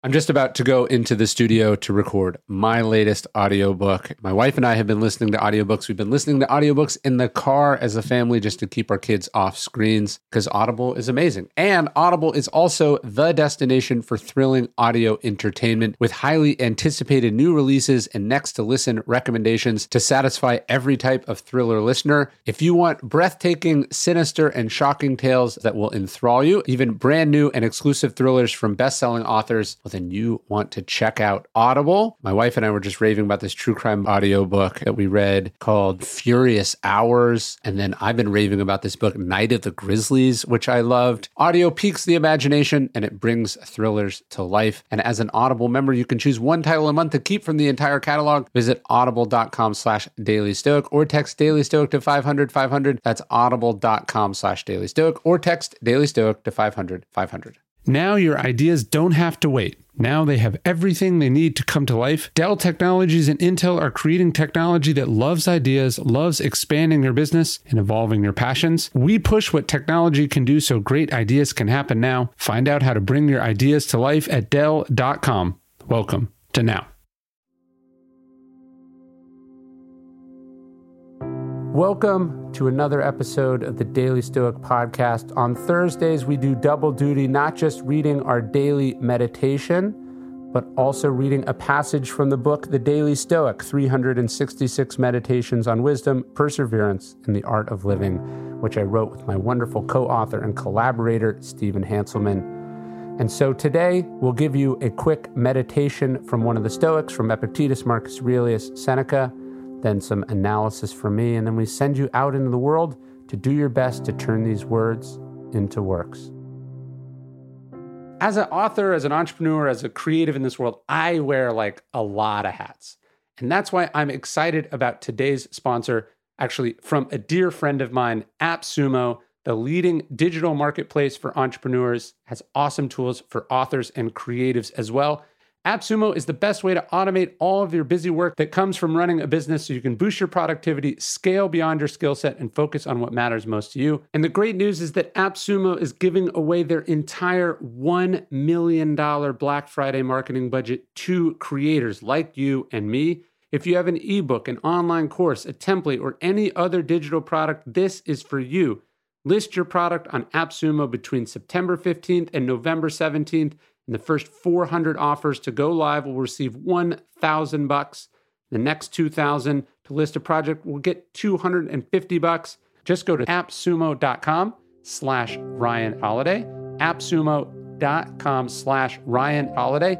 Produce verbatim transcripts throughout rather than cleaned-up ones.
I'm just about to go into the studio to record my latest audiobook. My wife and I have been listening to audiobooks. We've been listening to audiobooks in the car as a family just to keep our kids off screens because Audible is amazing. And Audible is also the destination for thrilling audio entertainment with highly anticipated new releases and next to listen recommendations to satisfy every type of thriller listener. If you want breathtaking, sinister, and shocking tales that will enthrall you, even brand new and exclusive thrillers from best-selling authors, then you want to check out Audible. My wife and I were just raving about this true crime audiobook that we read called Furious Hours. And then I've been raving about this book, Night of the Grizzlies, which I loved. Audio piques the imagination and it brings thrillers to life. And as an Audible member, you can choose one title a month to keep from the entire catalog. Visit audible.com slash Daily Stoic or text Daily Stoic to five hundred five hundred. That's audible.com slash Daily Stoic or text Daily Stoic to five hundred five hundred. Now your ideas don't have to wait. Now they have everything they need to come to life. Dell Technologies and Intel are creating technology that loves ideas, loves expanding your business and evolving your passions. We push what technology can do so great ideas can happen now. Find out how to bring your ideas to life at Dell dot com. Welcome to Now. Welcome to another episode of the Daily Stoic Podcast. On Thursdays, we do double duty, not just reading our daily meditation, but also reading a passage from the book, The Daily Stoic, three hundred sixty-six Meditations on Wisdom, Perseverance, and the Art of Living, which I wrote with my wonderful co-author and collaborator, Stephen Hanselman. And so today, we'll give you a quick meditation from one of the Stoics, from Epictetus, Marcus Aurelius, Seneca, then some analysis from me, and then we send you out into the world to do your best to turn these words into works. As an author, as an entrepreneur, as a creative in this world, I wear like a lot of hats. And that's why I'm excited about today's sponsor, actually from a dear friend of mine, AppSumo, the leading digital marketplace for entrepreneurs, has awesome tools for authors and creatives as well. AppSumo is the best way to automate all of your busy work that comes from running a business so you can boost your productivity, scale beyond your skill set, and focus on what matters most to you. And the great news is that AppSumo is giving away their entire one million dollars Black Friday marketing budget to creators like you and me. If you have an ebook, an online course, a template, or any other digital product, this is for you. List your product on AppSumo between September fifteenth and November seventeenth. And the first four hundred offers to go live will receive one thousand bucks. The next two thousand to list a project will get two hundred fifty bucks. Just go to appsumo.com slash Ryan Holiday, appsumo.com slash Ryan Holiday.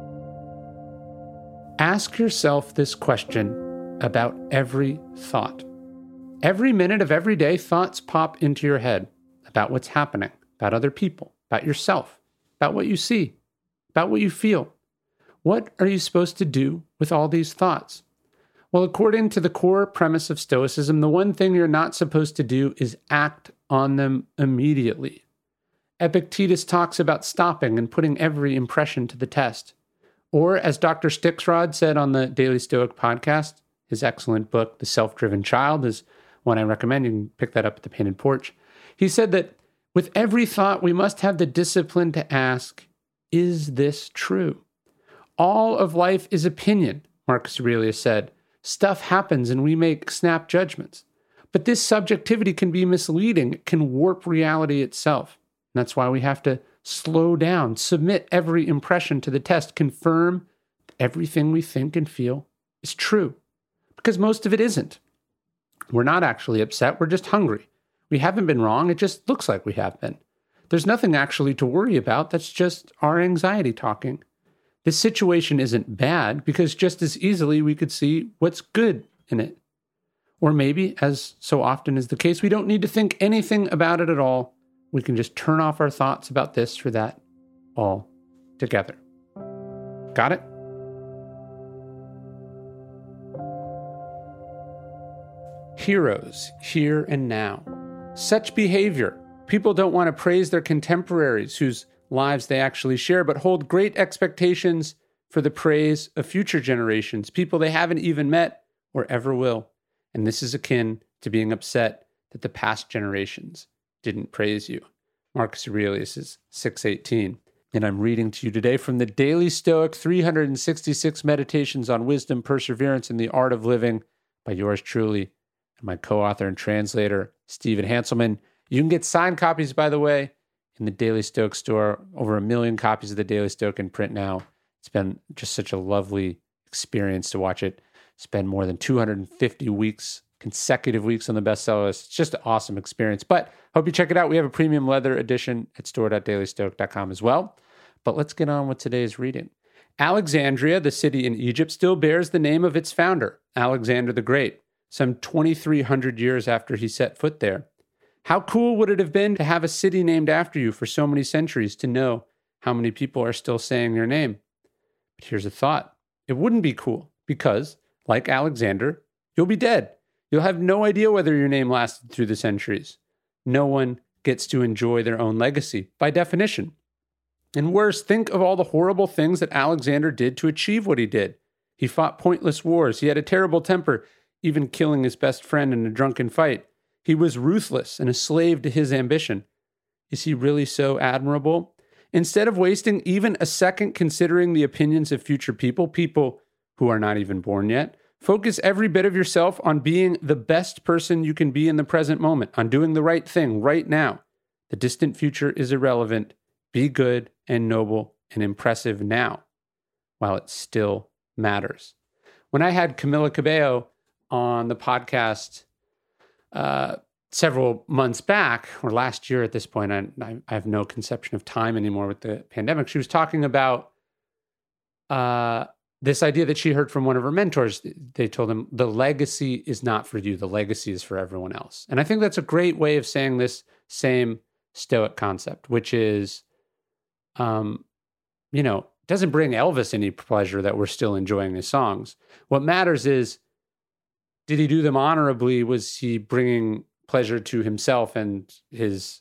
Ask yourself this question about every thought. Every minute of every day, thoughts pop into your head about what's happening, about other people, about yourself, about what you see, about what you feel. What are you supposed to do with all these thoughts? Well, according to the core premise of Stoicism, the one thing you're not supposed to do is act on them immediately. Epictetus talks about stopping and putting every impression to the test. Or, as Doctor Stixrod said on the Daily Stoic podcast, his excellent book, The Self-Driven Child, is one I recommend. You can pick that up at the Painted Porch. He said that with every thought, we must have the discipline to ask, is this true? All of life is opinion, Marcus Aurelius said. Stuff happens and we make snap judgments. But this subjectivity can be misleading. It can warp reality itself. And that's why we have to slow down, submit every impression to the test, confirm that everything we think and feel is true. Because most of it isn't. We're not actually upset. We're just hungry. We haven't been wrong. It just looks like we have been. There's nothing actually to worry about. That's just our anxiety talking. This situation isn't bad because just as easily we could see what's good in it. Or maybe, as so often is the case, we don't need to think anything about it at all. We can just turn off our thoughts about this or that all together. Got it? Heroes, here and now. Such behavior. People don't want to praise their contemporaries whose lives they actually share, but hold great expectations for the praise of future generations, people they haven't even met or ever will. And this is akin to being upset that the past generations didn't praise you. Marcus Aurelius is six eighteen. And I'm reading to you today from the Daily Stoic, three hundred sixty-six Meditations on Wisdom, Perseverance, and the Art of Living by yours truly and my co-author and translator, Stephen Hanselman. You can get signed copies, by the way, in the Daily Stoic store. Over a million copies of the Daily Stoic in print now. It's been just such a lovely experience to watch it spend more than two hundred fifty weeks, consecutive weeks on the bestseller list. It's just an awesome experience. But hope you check it out. We have a premium leather edition at store dot daily stoic dot com as well. But let's get on with today's reading. Alexandria, the city in Egypt, still bears the name of its founder, Alexander the Great, some twenty-three hundred years after he set foot there. How cool would it have been to have a city named after you for so many centuries, to know how many people are still saying your name? But here's a thought. It wouldn't be cool because, like Alexander, you'll be dead. You'll have no idea whether your name lasted through the centuries. No one gets to enjoy their own legacy, by definition. And worse, think of all the horrible things that Alexander did to achieve what he did. He fought pointless wars. He had a terrible temper, even killing his best friend in a drunken fight. He was ruthless and a slave to his ambition. Is he really so admirable? Instead of wasting even a second considering the opinions of future people, people who are not even born yet, focus every bit of yourself on being the best person you can be in the present moment, on doing the right thing right now. The distant future is irrelevant. Be good and noble and impressive now, while it still matters. When I had Camila Cabello on the podcast uh, several months back, or last year at this point, I, I have no conception of time anymore with the pandemic, she was talking about uh, this idea that she heard from one of her mentors. They told him, the legacy is not for you, the legacy is for everyone else. And I think that's a great way of saying this same Stoic concept, which is, um, you know, doesn't bring Elvis any pleasure that we're still enjoying his songs. What matters is, did he do them honorably? Was he bringing pleasure to himself and his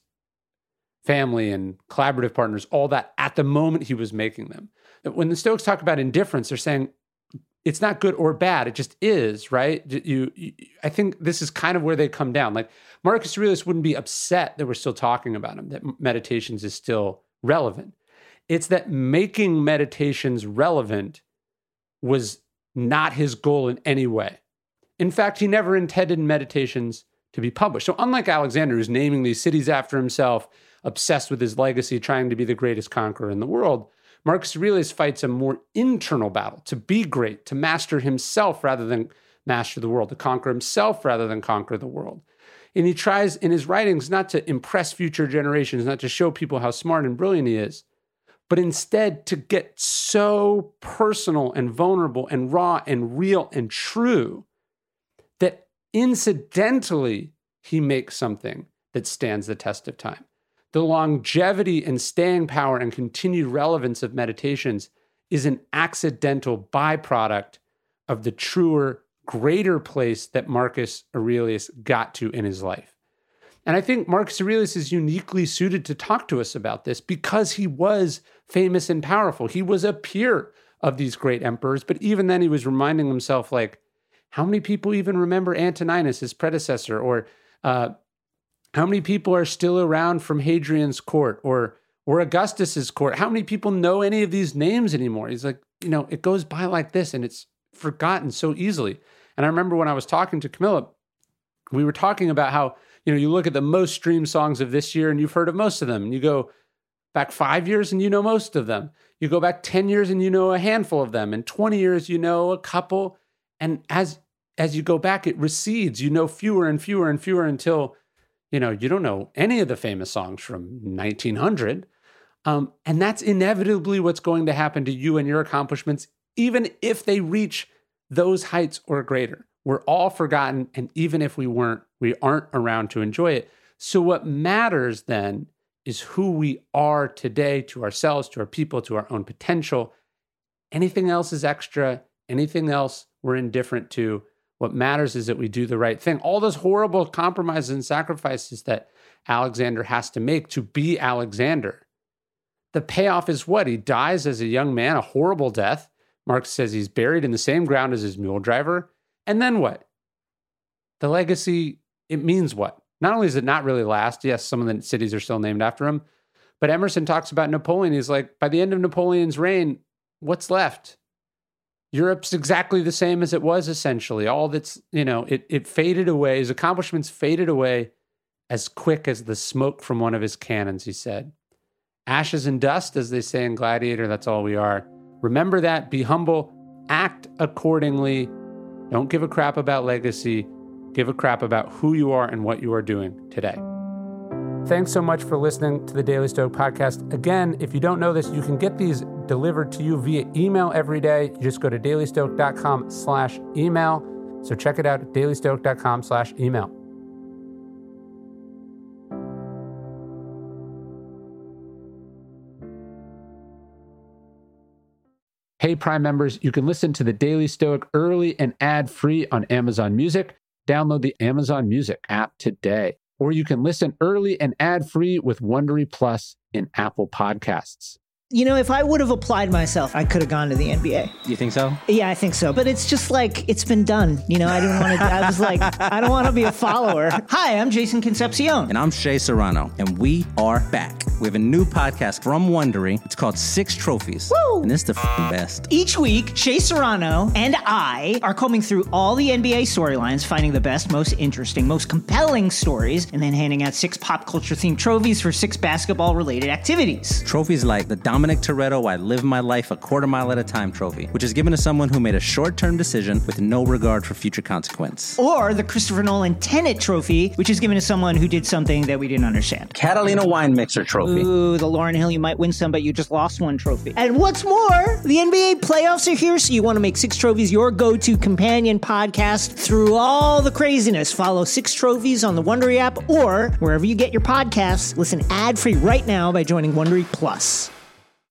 family and collaborative partners, all that at the moment he was making them? When the Stoics talk about indifference, they're saying it's not good or bad. It just is, right? You, you, I think this is kind of where they come down. Like Marcus Aurelius wouldn't be upset that we're still talking about him, that meditations is still relevant. It's that making meditations relevant was not his goal in any way. In fact, he never intended meditations to be published. So unlike Alexander, who's naming these cities after himself, obsessed with his legacy, trying to be the greatest conqueror in the world, Marcus Aurelius fights a more internal battle to be great, to master himself rather than master the world, to conquer himself rather than conquer the world. And he tries in his writings not to impress future generations, not to show people how smart and brilliant he is, but instead to get so personal and vulnerable and raw and real and true that incidentally he makes something that stands the test of time. The longevity and staying power and continued relevance of meditations is an accidental byproduct of the truer, greater place that Marcus Aurelius got to in his life. And I think Marcus Aurelius is uniquely suited to talk to us about this because he was famous and powerful. He was a peer of these great emperors, but even then he was reminding himself, like, how many people even remember Antoninus, his predecessor, or uh, how many people are still around from Hadrian's court or or Augustus's court? How many people know any of these names anymore? He's like, you know, it goes by like this and it's forgotten so easily. And I remember when I was talking to Camilla, we were talking about how, you know, you look at the most streamed songs of this year and you've heard of most of them. And you go back five years and you know most of them. You go back ten years and you know a handful of them. And twenty years, you know a couple. And as as you go back, it recedes. You know fewer and fewer and fewer until, you know, you don't know any of the famous songs from nineteen hundred. Um, and that's inevitably what's going to happen to you and your accomplishments, even if they reach those heights or greater. We're all forgotten, and even if we weren't, we aren't around to enjoy it. So what matters then is who we are today to ourselves, to our people, to our own potential. Anything else is extra. Anything else we're indifferent to. What matters is that we do the right thing. All those horrible compromises and sacrifices that Alexander has to make to be Alexander. The payoff is what? He dies as a young man, a horrible death. Marx says he's buried in the same ground as his mule driver. And then what? The legacy, it means what? Not only does it not really last, yes, some of the cities are still named after him, But Emerson talks about Napoleon. He's like, by the end of Napoleon's reign, what's left? Europe's exactly the same as it was, essentially. All that's, you know, it, it faded away. His accomplishments faded away as quick as the smoke from one of his cannons, he said. Ashes and dust, as they say in Gladiator, that's all we are. Remember that, be humble, act accordingly. Don't give a crap about legacy. Give a crap about who you are and what you are doing today. Thanks so much for listening to the Daily Stoic Podcast. Again, if you don't know this, you can get these delivered to you via email every day. You just go to dailystoic.com slash email. So check it out at dailystoic.com slash email. Hey, Prime members, you can listen to the Daily Stoic early and ad-free on Amazon Music. Download the Amazon Music app today. Or you can listen early and ad-free with Wondery Plus in Apple Podcasts. You know, if I would have applied myself, I could have gone to the N B A. You think so? Yeah, I think so. But it's just like, it's been done. You know, I didn't want to, I was like, I don't want to be a follower. Hi, I'm Jason Concepcion. And I'm Shea Serrano. And we are back. We have a new podcast from Wondery. It's called Six Trophies. Woo! And it's the f***ing best. Each week, Shea Serrano and I are combing through all the N B A storylines, finding the best, most interesting, most compelling stories, and then handing out six pop culture themed trophies for six basketball related activities. Trophies like the Dominic Toretto I Live My Life a Quarter Mile at a Time trophy, which is given to someone who made a short-term decision with no regard for future consequence. Or the Christopher Nolan Tenet trophy, which is given to someone who did something that we didn't understand. Catalina Wine Mixer trophy. Ooh, the Lauryn Hill, you might win some, but you just lost one trophy. And what's more, the N B A playoffs are here, so you want to make Six Trophies your go-to companion podcast through all the craziness. Follow Six Trophies on the Wondery app or wherever you get your podcasts. Listen ad-free right now by joining Wondery Plus.